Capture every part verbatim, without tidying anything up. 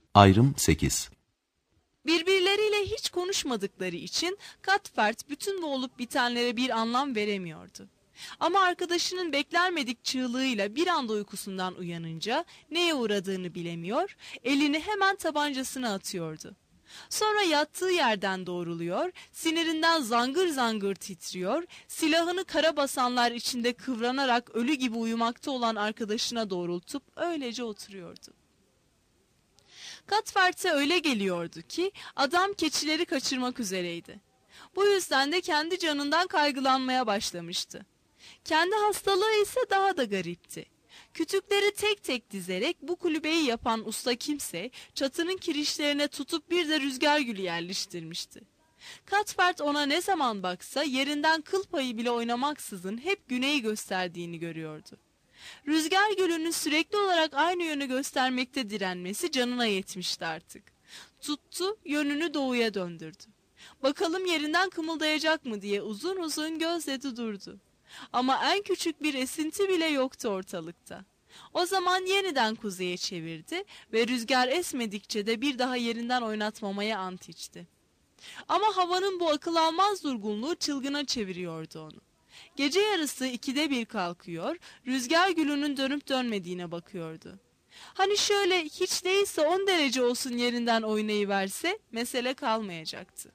Ayrım sekiz. Birbirleriyle hiç konuşmadıkları için Cuthbert bütün bu olup bitenlere bir anlam veremiyordu. Ama arkadaşının beklenmedik çığlığıyla bir anda uykusundan uyanınca neye uğradığını bilemiyor, elini hemen tabancasına atıyordu. Sonra yattığı yerden doğruluyor, sinirinden zangır zangır titriyor, silahını karabasanlar içinde kıvranarak ölü gibi uyumakta olan arkadaşına doğrultup öylece oturuyordu. Cuthbert'e öyle geliyordu ki adam keçileri kaçırmak üzereydi. Bu yüzden de kendi canından kaygılanmaya başlamıştı. Kendi hastalığı ise daha da garipti. Kütükleri tek tek dizerek bu kulübeyi yapan usta kimse çatının kirişlerine tutup bir de rüzgar gülü yerleştirmişti. Cuthbert ona ne zaman baksa yerinden kıl payı bile oynamaksızın hep güneyi gösterdiğini görüyordu. Rüzgar gölünün sürekli olarak aynı yönü göstermekte direnmesi canına yetmişti artık. Tuttu, yönünü doğuya döndürdü. Bakalım yerinden kımıldayacak mı diye uzun uzun gözledi durdu. Ama en küçük bir esinti bile yoktu ortalıkta. O zaman yeniden kuzeye çevirdi ve rüzgar esmedikçe de bir daha yerinden oynatmamaya ant içti. Ama havanın bu akıl almaz durgunluğu çılgına çeviriyordu onu. Gece yarısı ikide bir kalkıyor, rüzgar gülünün dönüp dönmediğine bakıyordu. Hani şöyle hiç değilse on derece olsun yerinden oynayıverse mesele kalmayacaktı.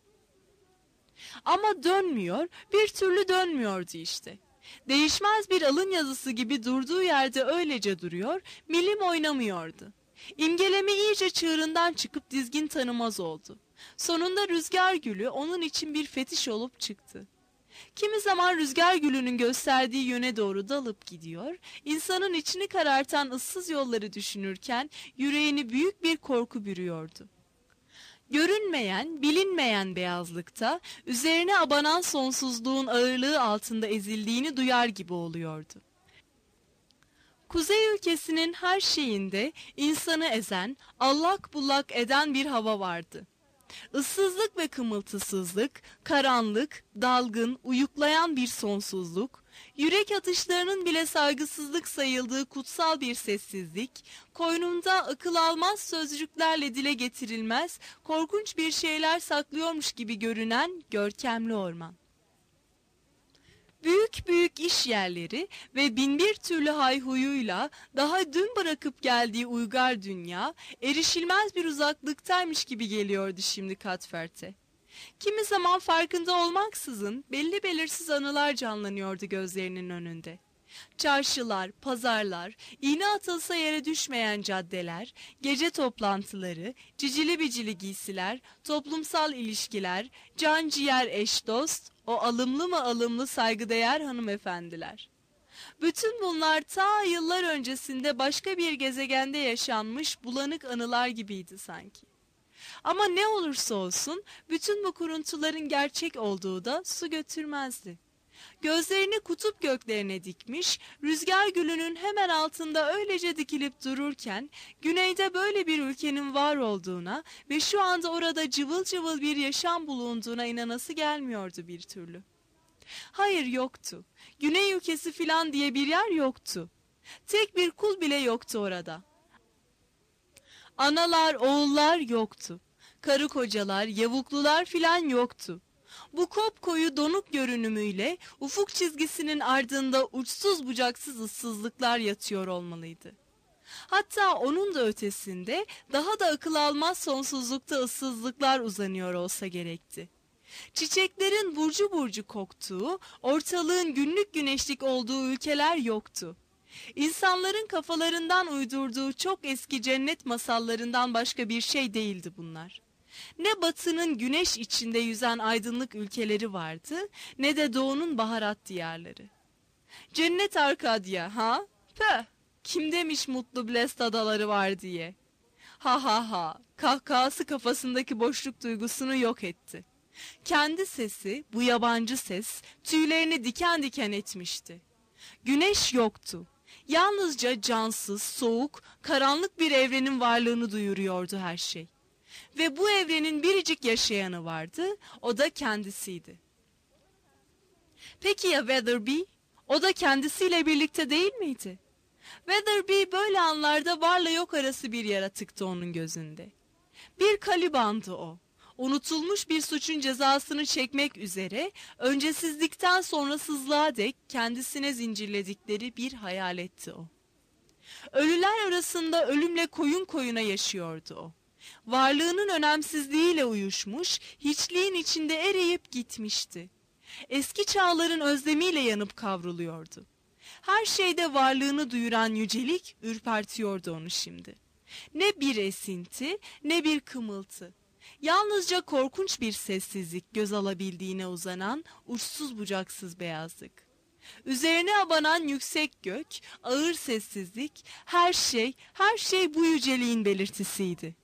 Ama dönmüyor, bir türlü dönmüyordu işte. Değişmez bir alın yazısı gibi durduğu yerde öylece duruyor, milim oynamıyordu. İmgeleme iyice çığırından çıkıp dizgin tanımaz oldu. Sonunda rüzgar gülü onun için bir fetiş olup çıktı. Kimi zaman rüzgar gülünün gösterdiği yöne doğru dalıp gidiyor, insanın içini karartan ıssız yolları düşünürken yüreğini büyük bir korku bürüyordu. Görünmeyen, bilinmeyen beyazlıkta, üzerine abanan sonsuzluğun ağırlığı altında ezildiğini duyar gibi oluyordu. Kuzey ülkesinin her şeyinde insanı ezen, allak bullak eden bir hava vardı. Issızlık ve kımıltısızlık, karanlık, dalgın, uyuklayan bir sonsuzluk, yürek atışlarının bile saygısızlık sayıldığı kutsal bir sessizlik, koynunda akıl almaz sözcüklerle dile getirilmez, korkunç bir şeyler saklıyormuş gibi görünen görkemli orman. Büyük büyük iş yerleri ve binbir türlü hayhuyuyla daha dün bırakıp geldiği uygar dünya erişilmez bir uzaklıktaymış gibi geliyordu şimdi Cuthbert'e. Kimi zaman farkında olmaksızın belli belirsiz anılar canlanıyordu gözlerinin önünde. Çarşılar, pazarlar, iğne atılsa yere düşmeyen caddeler, gece toplantıları, cicili bicili giysiler, toplumsal ilişkiler, can ciğer eş dost, o alımlı mı alımlı saygıdeğer hanımefendiler. Bütün bunlar ta yıllar öncesinde başka bir gezegende yaşanmış bulanık anılar gibiydi sanki. Ama ne olursa olsun bütün bu kuruntuların gerçek olduğu da su götürmezdi. Gözlerini kutup göklerine dikmiş, rüzgar gülünün hemen altında öylece dikilip dururken, güneyde böyle bir ülkenin var olduğuna ve şu anda orada cıvıl cıvıl bir yaşam bulunduğuna inanası gelmiyordu bir türlü. Hayır, yoktu. Güney ülkesi filan diye bir yer yoktu. Tek bir kul bile yoktu orada. Analar, oğullar yoktu. Karı kocalar, yavuklular filan yoktu. Bu kopkoyu donuk görünümüyle ufuk çizgisinin ardında uçsuz bucaksız ıssızlıklar yatıyor olmalıydı. Hatta onun da ötesinde daha da akıl almaz sonsuzlukta ıssızlıklar uzanıyor olsa gerekti. Çiçeklerin burcu burcu koktuğu, ortalığın günlük güneşlik olduğu ülkeler yoktu. İnsanların kafalarından uydurduğu çok eski cennet masallarından başka bir şey değildi bunlar. Ne batının güneş içinde yüzen aydınlık ülkeleri vardı, ne de doğunun baharat diyarları. Cennet Arkadya, ha? Peh, kim demiş mutlu blest adaları var diye. Ha ha ha, kahkahası kafasındaki boşluk duygusunu yok etti. Kendi sesi, bu yabancı ses, tüylerini diken diken etmişti. Güneş yoktu. Yalnızca cansız, soğuk, karanlık bir evrenin varlığını duyuruyordu her şey. Ve bu evrenin biricik yaşayanı vardı, o da kendisiydi. Peki ya Weatherby? O da kendisiyle birlikte değil miydi? Weatherby böyle anlarda varla yok arası bir yaratıktı onun gözünde. Bir Caliban'dı o. Unutulmuş bir suçun cezasını çekmek üzere öncesizlikten sonrasızlığa dek kendisine zincirledikleri bir hayaletti o. Ölüler arasında ölümle koyun koyuna yaşıyordu o. Varlığının önemsizliğiyle uyuşmuş, hiçliğin içinde eriyip gitmişti. Eski çağların özlemiyle yanıp kavruluyordu. Her şeyde varlığını duyuran yücelik ürpertiyordu onu şimdi. Ne bir esinti, ne bir kımıltı. Yalnızca korkunç bir sessizlik göz alabildiğine uzanan uçsuz bucaksız beyazlık. Üzerine abanan yüksek gök, ağır sessizlik, her şey, her şey bu yüceliğin belirtisiydi.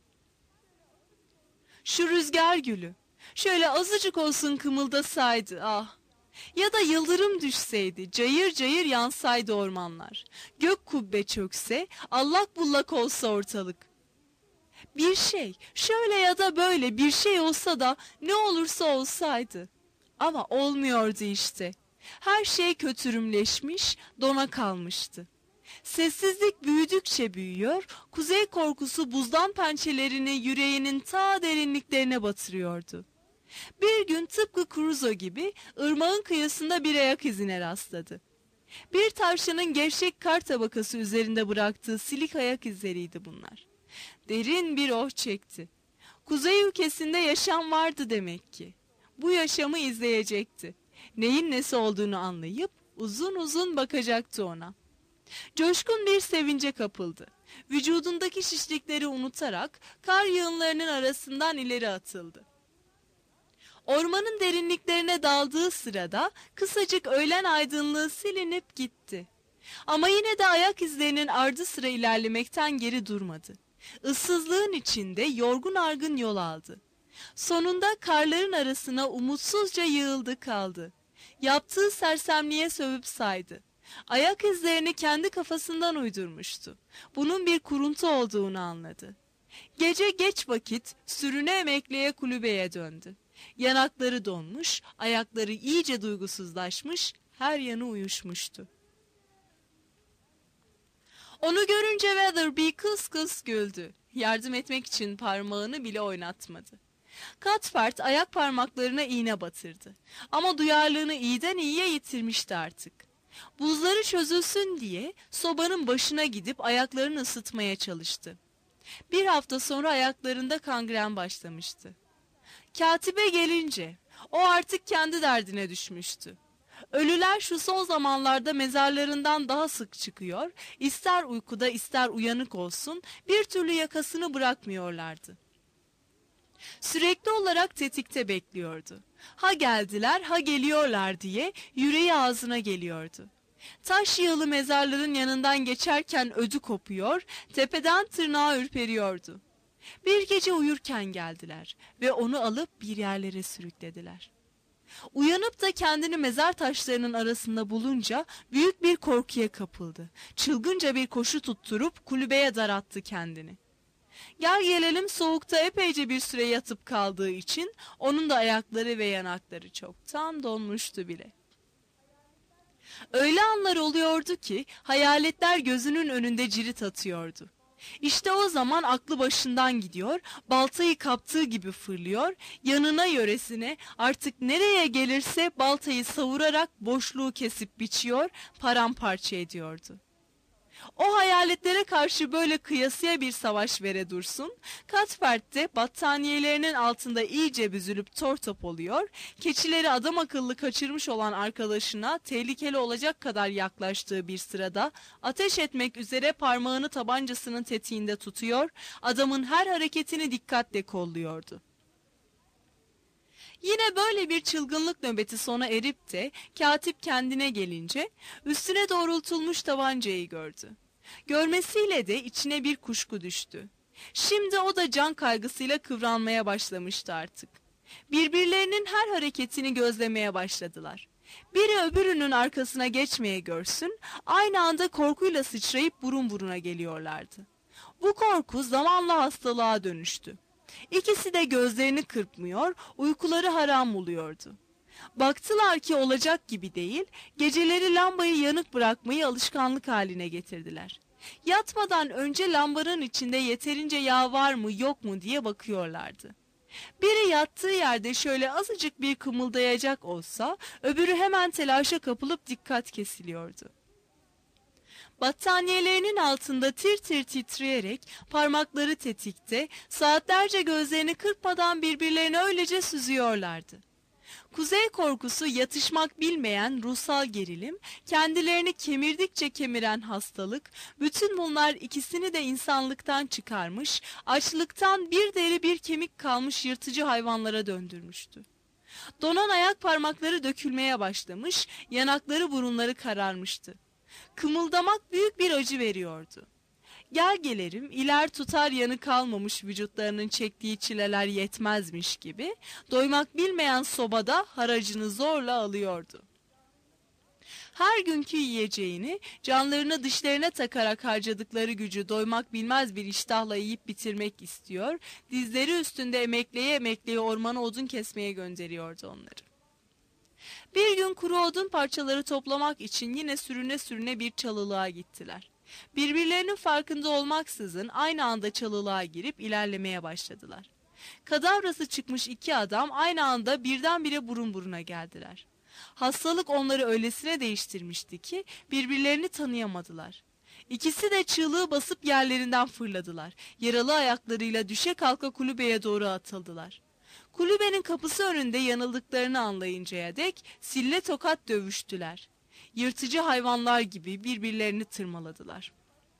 Şu rüzgar gülü, şöyle azıcık olsun kımıldasaydı ah! Ya da yıldırım düşseydi, cayır cayır yansaydı ormanlar. Gök kubbe çökse, allak bullak olsa ortalık. Bir şey, şöyle ya da böyle bir şey olsa da ne olursa olsaydı. Ama olmuyordu işte. Her şey kötürümleşmiş, dona kalmıştı. Sessizlik büyüdükçe büyüyor, kuzey korkusu buzdan pençelerini yüreğinin ta derinliklerine batırıyordu. Bir gün tıpkı Crusoe gibi ırmağın kıyısında bir ayak izine rastladı. Bir tavşanın gevşek kar tabakası üzerinde bıraktığı silik ayak izleriydi bunlar. Derin bir oh çekti. Kuzey ülkesinde yaşam vardı demek ki. Bu yaşamı izleyecekti. Neyin nesi olduğunu anlayıp uzun uzun bakacaktı ona. Coşkun bir sevince kapıldı. Vücudundaki şişlikleri unutarak kar yığınlarının arasından ileri atıldı. Ormanın derinliklerine daldığı sırada kısacık öğlen aydınlığı silinip gitti. Ama yine de ayak izlerinin ardı sıra ilerlemekten geri durmadı. Issızlığın içinde yorgun argın yol aldı. Sonunda karların arasına umutsuzca yığıldı kaldı. Yaptığı sersemliğe sövüp saydı. Ayak izlerini kendi kafasından uydurmuştu. Bunun bir kuruntu olduğunu anladı. Gece geç vakit sürüne emekleye kulübeye döndü. Yanakları donmuş, ayakları iyice duygusuzlaşmış, her yanı uyuşmuştu. Onu görünce Weatherby kıs kıs güldü. Yardım etmek için parmağını bile oynatmadı. Cuthbert ayak parmaklarına iğne batırdı. Ama duyarlılığını iyiden iyiye yitirmişti artık. Buzları çözülsün diye sobanın başına gidip ayaklarını ısıtmaya çalıştı. Bir hafta sonra ayaklarında kangren başlamıştı. Katibe gelince o artık kendi derdine düşmüştü. Ölüler şu son zamanlarda mezarlarından daha sık çıkıyor, ister uykuda ister uyanık olsun bir türlü yakasını bırakmıyorlardı. Sürekli olarak tetikte bekliyordu. Ha geldiler ha geliyorlar diye yüreği ağzına geliyordu. Taş yığılı mezarların yanından geçerken ödü kopuyor, tepeden tırnağa ürperiyordu. Bir gece uyurken geldiler ve onu alıp bir yerlere sürüklediler. Uyanıp da kendini mezar taşlarının arasında bulunca büyük bir korkuya kapıldı. Çılgınca bir koşu tutturup kulübeye darattı kendini. Gel gelelim soğukta epeyce bir süre yatıp kaldığı için onun da ayakları ve yanakları çoktan donmuştu bile. Öyle anlar oluyordu ki hayaletler gözünün önünde cirit atıyordu. İşte o zaman aklı başından gidiyor, baltayı kaptığı gibi fırlıyor, yanına yöresine artık nereye gelirse baltayı savurarak boşluğu kesip biçiyor, paramparça ediyordu. O hayaletlere karşı böyle kıyasıya bir savaş vere dursun, Cuthbert de battaniyelerinin altında iyice büzülüp tortop oluyor, keçileri adam akıllı kaçırmış olan arkadaşına tehlikeli olacak kadar yaklaştığı bir sırada ateş etmek üzere parmağını tabancasının tetiğinde tutuyor, adamın her hareketini dikkatle kolluyordu. Yine böyle bir çılgınlık nöbeti sona erip de katip kendine gelince üstüne doğrultulmuş tabancayı gördü. Görmesiyle de içine bir kuşku düştü. Şimdi o da can kaygısıyla kıvranmaya başlamıştı artık. Birbirlerinin her hareketini gözlemeye başladılar. Biri öbürünün arkasına geçmeye görsün, aynı anda korkuyla sıçrayıp burun buruna geliyorlardı. Bu korku zamanla hastalığa dönüştü. İkisi de gözlerini kırpmıyor, uykuları haram oluyordu. Baktılar ki olacak gibi değil, geceleri lambayı yanık bırakmayı alışkanlık haline getirdiler. Yatmadan önce lambanın içinde yeterince yağ var mı yok mu diye bakıyorlardı. Biri yattığı yerde şöyle azıcık bir kımıldayacak olsa, öbürü hemen telaşa kapılıp dikkat kesiliyordu. Battaniyelerinin altında tir tir titreyerek, parmakları tetikte, saatlerce gözlerini kırpmadan birbirlerine öylece süzüyorlardı. Kuzey korkusu, yatışmak bilmeyen ruhsal gerilim, kendilerini kemirdikçe kemiren hastalık, bütün bunlar ikisini de insanlıktan çıkarmış, açlıktan bir deri bir kemik kalmış yırtıcı hayvanlara döndürmüştü. Donan ayak parmakları dökülmeye başlamış, yanakları burunları kararmıştı. Kımıldamak büyük bir acı veriyordu. Gel gelerim iler tutar yanı kalmamış vücutlarının çektiği çileler yetmezmiş gibi, doymak bilmeyen sobada haracını zorla alıyordu. Her günkü yiyeceğini, canlarını dişlerine takarak harcadıkları gücü doymak bilmez bir iştahla yiyip bitirmek istiyor, dizleri üstünde emekleye emekleye ormana odun kesmeye gönderiyordu onları. Bir gün kuru odun parçaları toplamak için yine sürüne sürüne bir çalılığa gittiler. Birbirlerinin farkında olmaksızın aynı anda çalılığa girip ilerlemeye başladılar. Kadavrası çıkmış iki adam aynı anda birdenbire burun buruna geldiler. Hastalık onları öylesine değiştirmişti ki birbirlerini tanıyamadılar. İkisi de çığlığı basıp yerlerinden fırladılar. Yaralı ayaklarıyla düşe kalka kulübeye doğru atıldılar. Kulübenin kapısı önünde yanıldıklarını anlayıncaya dek sille tokat dövüştüler. Yırtıcı hayvanlar gibi birbirlerini tırmaladılar.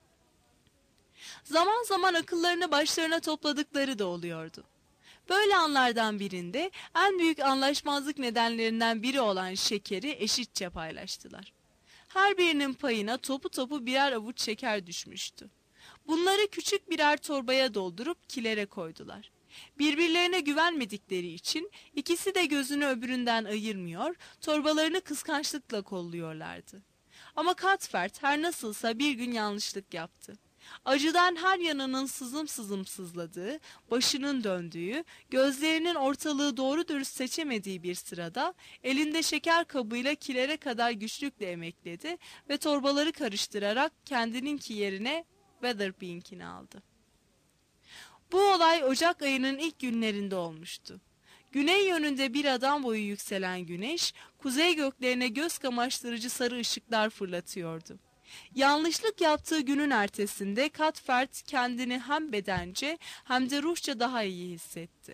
Zaman zaman akıllarını başlarına topladıkları da oluyordu. Böyle anlardan birinde en büyük anlaşmazlık nedenlerinden biri olan şekeri eşitçe paylaştılar. Her birinin payına topu topu birer avuç şeker düşmüştü. Bunları küçük birer torbaya doldurup kilere koydular. Birbirlerine güvenmedikleri için ikisi de gözünü öbüründen ayırmıyor, torbalarını kıskançlıkla kolluyorlardı. Ama Cuthbert her nasılsa bir gün yanlışlık yaptı. Acıdan her yanının sızım sızım sızladığı, başının döndüğü, gözlerinin ortalığı doğru dürüst seçemediği bir sırada elinde şeker kabıyla kilere kadar güçlükle emekledi ve torbaları karıştırarak kendininki yerine Weatherby'inkini aldı. Bu olay Ocak ayının ilk günlerinde olmuştu. Güney yönünde bir adam boyu yükselen güneş, kuzey göklerine göz kamaştırıcı sarı ışıklar fırlatıyordu. Yanlışlık yaptığı günün ertesinde Cuthbert kendini hem bedence hem de ruhça daha iyi hissetti.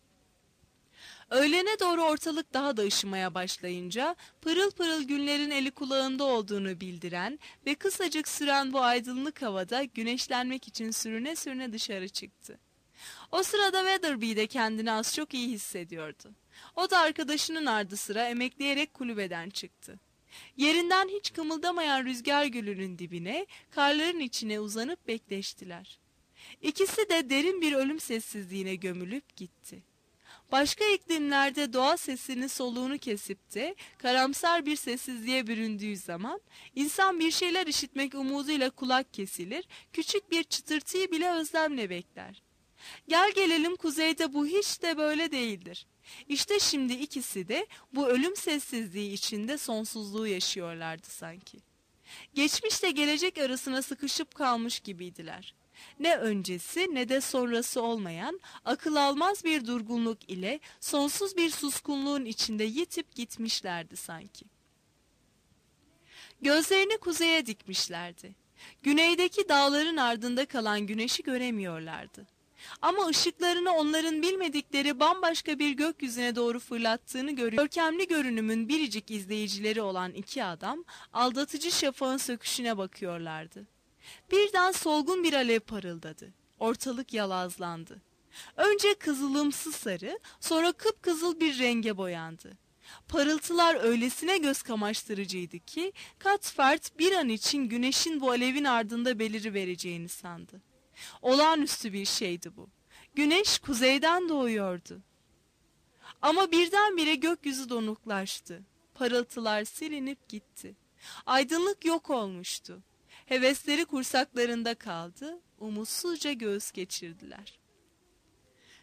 Öğlene doğru ortalık daha da ışımaya başlayınca pırıl pırıl günlerin eli kulağında olduğunu bildiren ve kısacık süren bu aydınlık havada güneşlenmek için sürüne sürüne dışarı çıktı. O sırada Weatherby de kendini az çok iyi hissediyordu. O da arkadaşının ardı sıra emekleyerek kulübeden çıktı. Yerinden hiç kımıldamayan rüzgar gölünün dibine, karların içine uzanıp bekleştiler. İkisi de derin bir ölüm sessizliğine gömülüp gitti. Başka iklimlerde doğa sesini soluğunu kesip de karamsar bir sessizliğe büründüğü zaman insan bir şeyler işitmek umuduyla kulak kesilir, küçük bir çıtırtıyı bile özlemle bekler. Gel gelelim kuzeyde bu hiç de böyle değildir. İşte şimdi ikisi de bu ölüm sessizliği içinde sonsuzluğu yaşıyorlardı sanki. Geçmişle gelecek arasına sıkışıp kalmış gibiydiler. Ne öncesi ne de sonrası olmayan, akıl almaz bir durgunluk ile sonsuz bir suskunluğun içinde yitip gitmişlerdi sanki. Gözlerini kuzeye dikmişlerdi. Güneydeki dağların ardında kalan güneşi göremiyorlardı. Ama ışıklarını onların bilmedikleri bambaşka bir gökyüzüne doğru fırlattığını görüyor. Görkemli görünümün biricik izleyicileri olan iki adam aldatıcı şafağın söküşüne bakıyorlardı. Birden solgun bir alev parıldadı. Ortalık yalazlandı. Önce kızılımsı sarı, sonra kıpkızıl bir renge boyandı. Parıltılar öylesine göz kamaştırıcıydı ki Cuthbert bir an için güneşin bu alevin ardında belirivereceğini sandı. Olağanüstü bir şeydi bu. Güneş kuzeyden doğuyordu. Ama birdenbire gökyüzü donuklaştı. Parıltılar silinip gitti. Aydınlık yok olmuştu. Hevesleri kursaklarında kaldı, umutsuzca göğüs geçirdiler.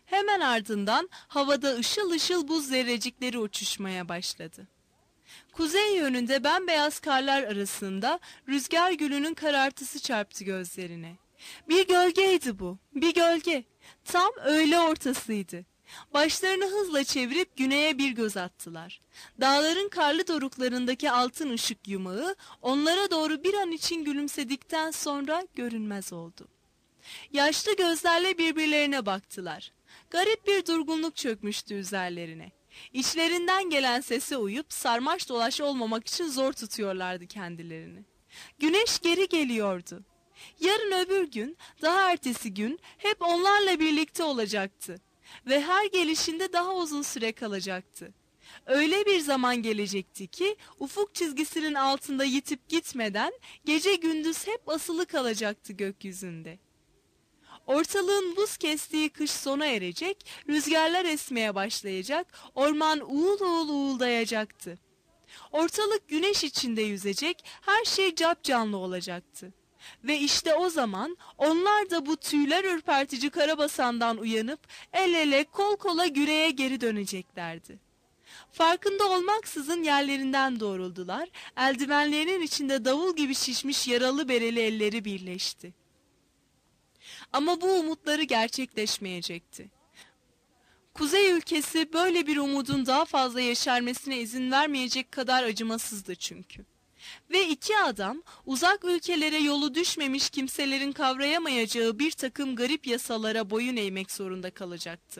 Hemen ardından havada ışıl ışıl buz zerrecikleri uçuşmaya başladı. Kuzey yönünde bembeyaz karlar arasında rüzgar gülünün karartısı çarptı gözlerine. Bir gölgeydi bu, bir gölge. Tam öğle ortasıydı. Başlarını hızla çevirip güneye bir göz attılar. Dağların karlı doruklarındaki altın ışık yumağı onlara doğru bir an için gülümsedikten sonra görünmez oldu. Yaşlı gözlerle birbirlerine baktılar. Garip bir durgunluk çökmüştü üzerlerine. İçlerinden gelen sese uyup sarmaş dolaş olmamak için zor tutuyorlardı kendilerini. Güneş geri geliyordu. Yarın öbür gün, daha ertesi gün hep onlarla birlikte olacaktı. Ve her gelişinde daha uzun süre kalacaktı. Öyle bir zaman gelecekti ki ufuk çizgisinin altında yitip gitmeden gece gündüz hep asılı kalacaktı gökyüzünde. Ortalığın buz kestiği kış sona erecek, rüzgarlar esmeye başlayacak, orman uğul uğul uğuldayacaktı. Ortalık güneş içinde yüzecek, her şey capcanlı olacaktı. Ve işte o zaman onlar da bu tüyler ürpertici karabasandan uyanıp el ele kol kola güneye geri döneceklerdi. Farkında olmaksızın yerlerinden doğruldular, eldivenlerinin içinde davul gibi şişmiş yaralı bereli elleri birleşti. Ama bu umutları gerçekleşmeyecekti. Kuzey ülkesi böyle bir umudun daha fazla yeşermesine izin vermeyecek kadar acımasızdı çünkü. Ve iki adam uzak ülkelere yolu düşmemiş kimselerin kavrayamayacağı bir takım garip yasalara boyun eğmek zorunda kalacaktı.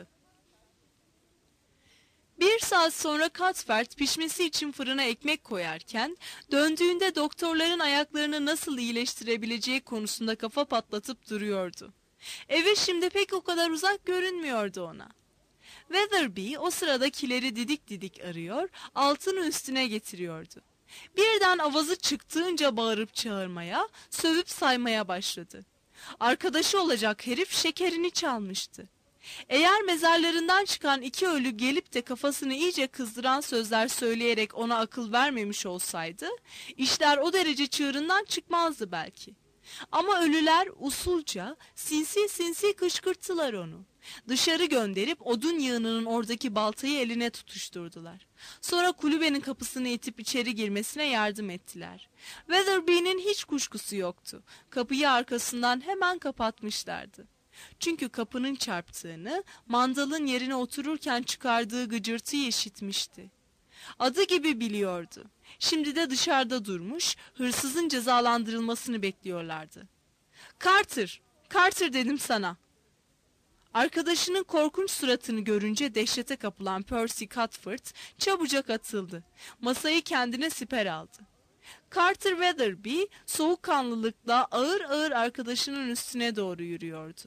Bir saat sonra Cuthbert pişmesi için fırına ekmek koyarken döndüğünde doktorların ayaklarını nasıl iyileştirebileceği konusunda kafa patlatıp duruyordu. Evi şimdi pek o kadar uzak görünmüyordu ona. Weatherby o sırada kileri didik didik arıyor, altını üstüne getiriyordu. Birden avazı çıktığınca bağırıp çağırmaya, sövüp saymaya başladı. Arkadaşı olacak herif şekerini çalmıştı. Eğer mezarlarından çıkan iki ölü gelip de kafasını iyice kızdıran sözler söyleyerek ona akıl vermemiş olsaydı, işler o derece çığırından çıkmazdı belki. Ama ölüler usulca, sinsi sinsi kışkırttılar onu. Dışarı gönderip odun yığınının oradaki baltayı eline tutuşturdular. Sonra kulübenin kapısını itip içeri girmesine yardım ettiler. Weatherby'nin hiç kuşkusu yoktu. Kapıyı arkasından hemen kapatmışlardı. Çünkü kapının çarptığını, mandalın yerine otururken çıkardığı gıcırtıyı işitmişti. Adı gibi biliyordu. Şimdi de dışarıda durmuş, hırsızın cezalandırılmasını bekliyorlardı. Carter, Carter dedim sana. Arkadaşının korkunç suratını görünce dehşete kapılan Percy Cuthbert çabucak atıldı. Masayı kendine siper aldı. Carter Weatherby soğukkanlılıkla ağır ağır arkadaşının üstüne doğru yürüyordu.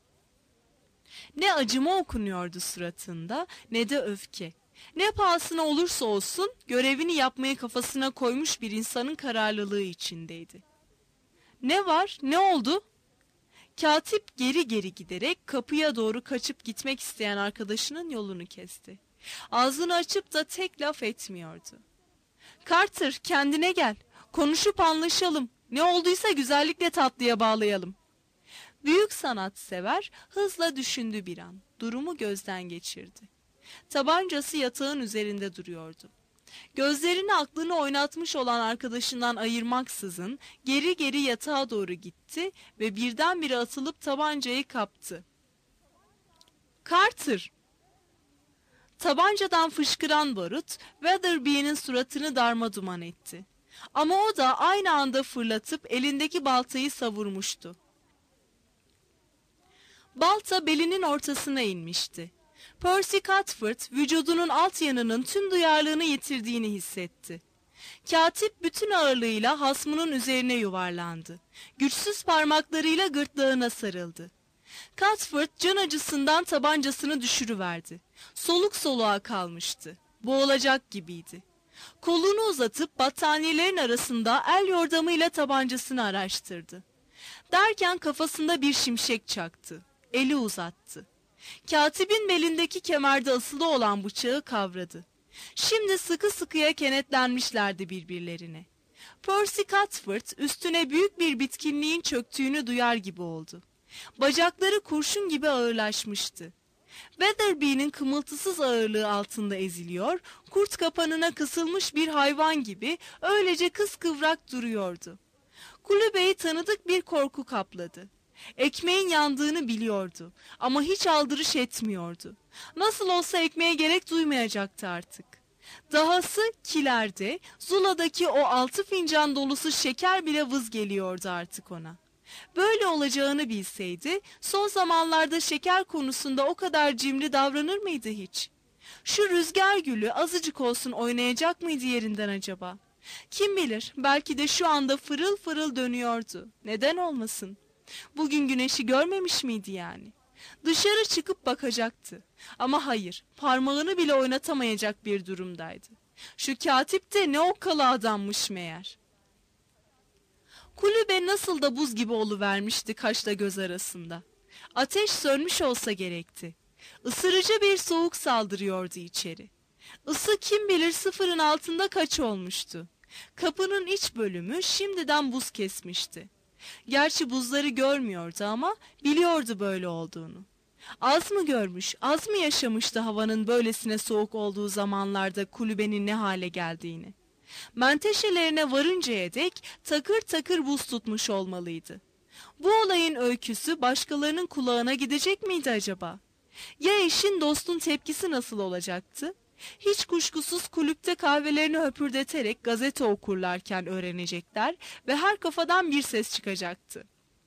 Ne acıma okunuyordu suratında ne de öfke. Ne pahasına olursa olsun görevini yapmayı kafasına koymuş bir insanın kararlılığı içindeydi. Ne var, ne oldu? Katip geri geri giderek kapıya doğru kaçıp gitmek isteyen arkadaşının yolunu kesti. Ağzını açıp da tek laf etmiyordu. Carter, kendine gel. Konuşup anlaşalım. Ne olduysa güzellikle tatlıya bağlayalım. Büyük sanatsever hızla düşündü bir an. Durumu gözden geçirdi. Tabancası yatağın üzerinde duruyordu. Gözlerini aklını oynatmış olan arkadaşından ayırmaksızın geri geri yatağa doğru gitti ve birdenbire atılıp tabancayı kaptı. Carter! Tabancadan fışkıran barut Weatherby'nin suratını darmaduman etti. Ama o da aynı anda fırlatıp elindeki baltayı savurmuştu. Balta belinin ortasına inmişti. Percy Cuthbert vücudunun alt yanının tüm duyarlılığını yitirdiğini hissetti. Katip bütün ağırlığıyla hasmının üzerine yuvarlandı. Güçsüz parmaklarıyla gırtlağına sarıldı. Cuthbert can acısından tabancasını düşürüverdi. Soluk soluğa kalmıştı. Boğulacak gibiydi. Kolunu uzatıp battaniyelerin arasında el yordamıyla tabancasını araştırdı. Derken kafasında bir şimşek çaktı. Eli uzattı. Katibin belindeki kemerde asılı olan bıçağı kavradı. Şimdi sıkı sıkıya kenetlenmişlerdi birbirlerine. Percy Cuthbert üstüne büyük bir bitkinliğin çöktüğünü duyar gibi oldu. Bacakları kurşun gibi ağırlaşmıştı. Weatherby'nin kımıltısız ağırlığı altında eziliyor, kurt kapanına kısılmış bir hayvan gibi öylece kıskıvrak duruyordu. Kulübeyi tanıdık bir korku kapladı. Ekmeğin yandığını biliyordu ama hiç aldırış etmiyordu. Nasıl olsa ekmeğe gerek duymayacaktı artık. Dahası kilerde, Zula'daki o altı fincan dolusu şeker bile vız geliyordu artık ona. Böyle olacağını bilseydi, son zamanlarda şeker konusunda o kadar cimri davranır mıydı hiç? Şu rüzgar gülü azıcık olsun oynayacak mıydı yerinden acaba? Kim bilir, belki de şu anda fırıl fırıl dönüyordu. Neden olmasın? Bugün güneşi görmemiş miydi yani? Dışarı çıkıp bakacaktı. Ama hayır, parmağını bile oynatamayacak bir durumdaydı. Şu katip de ne okkalı adammış meğer. Kulübe nasıl da buz gibi oluvermişti kaşla göz arasında. Ateş sönmüş olsa gerekti. Isırıcı bir soğuk saldırıyordu içeri. Isı kim bilir sıfırın altında kaç olmuştu. Kapının iç bölümü şimdiden buz kesmişti. Gerçi buzları görmüyordu ama biliyordu böyle olduğunu. Az mı görmüş, az mı yaşamıştı havanın böylesine soğuk olduğu zamanlarda kulübenin ne hale geldiğini. Menteşelerine varıncaya dek takır takır buz tutmuş olmalıydı. Bu olayın öyküsü başkalarının kulağına gidecek miydi acaba? Ya eşin dostun tepkisi nasıl olacaktı? Hiç kuşkusuz kulüpte kahvelerini höpürdeterek gazete okurlarken öğrenecekler ve her kafadan bir ses çıkacaktı.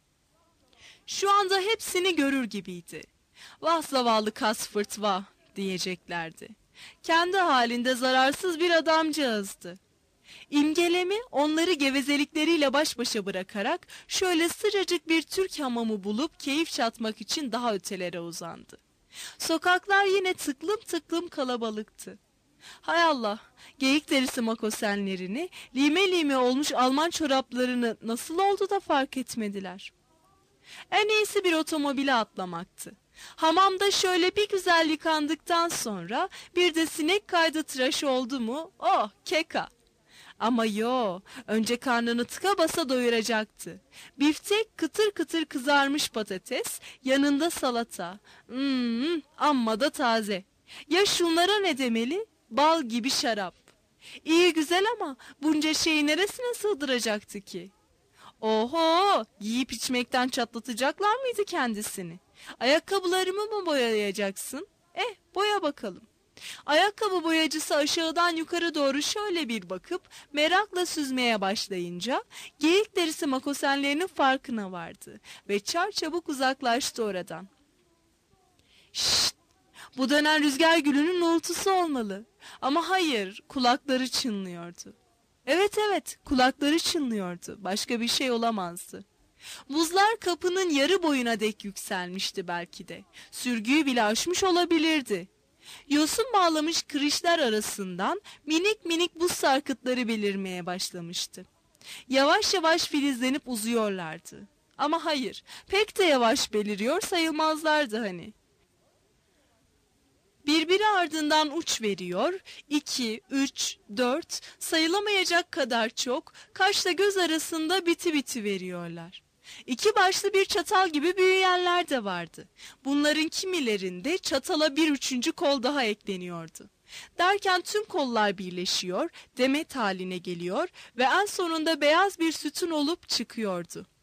Şu anda hepsini görür gibiydi. Vah zavallı Kasfırt vah diyeceklerdi. Kendi halinde zararsız bir adamcağızdı. İmgelemi onları gevezelikleriyle baş başa bırakarak şöyle sıcacık bir Türk hamamı bulup keyif çatmak için daha ötelere uzandı. Sokaklar yine tıklım tıklım kalabalıktı. Hay Allah, geyik derisi makosenlerini, lime lime olmuş Alman çoraplarını nasıl oldu da fark etmediler? En iyisi bir otomobile atlamaktı. Hamamda şöyle bir güzel yıkandıktan sonra bir de sinek kaydı tıraş oldu mu, oh keka! Ama yo, önce karnını tıka basa doyuracaktı. Biftek, kıtır kıtır kızarmış patates, yanında salata. Hmm, amma da taze. Ya şunlara ne demeli? Bal gibi şarap. İyi güzel ama bunca şeyi neresine sığdıracaktı ki? Oho, yiyip içmekten çatlatacaklar mıydı kendisini? Ayakkabılarımı mı boyayacaksın? Eh, boya bakalım. Ayakkabı boyacısı aşağıdan yukarı doğru şöyle bir bakıp merakla süzmeye başlayınca geyik derisi makosenlerinin farkına vardı ve çarçabuk uzaklaştı oradan. Şşt! Bu dönen rüzgar gülünün uğultusu olmalı. Ama hayır, kulakları çınlıyordu. Evet evet, kulakları çınlıyordu. Başka bir şey olamazdı. Buzlar kapının yarı boyuna dek yükselmişti belki de. Sürgüyü bile aşmış olabilirdi. Yosun bağlamış kırışlar arasından minik minik buz sarkıtları belirmeye başlamıştı. Yavaş yavaş filizlenip uzuyorlardı. Ama hayır, pek de yavaş beliriyor sayılmazlardı hani. Birbiri ardından uç veriyor, iki, üç, dört, sayılamayacak kadar çok, kaşla göz arasında biti biti veriyorlar. İki başlı bir çatal gibi büyüyenler de vardı. Bunların kimilerinde çatala bir üçüncü kol daha ekleniyordu. Derken tüm kollar birleşiyor, demet haline geliyor ve en sonunda beyaz bir sütun olup çıkıyordu.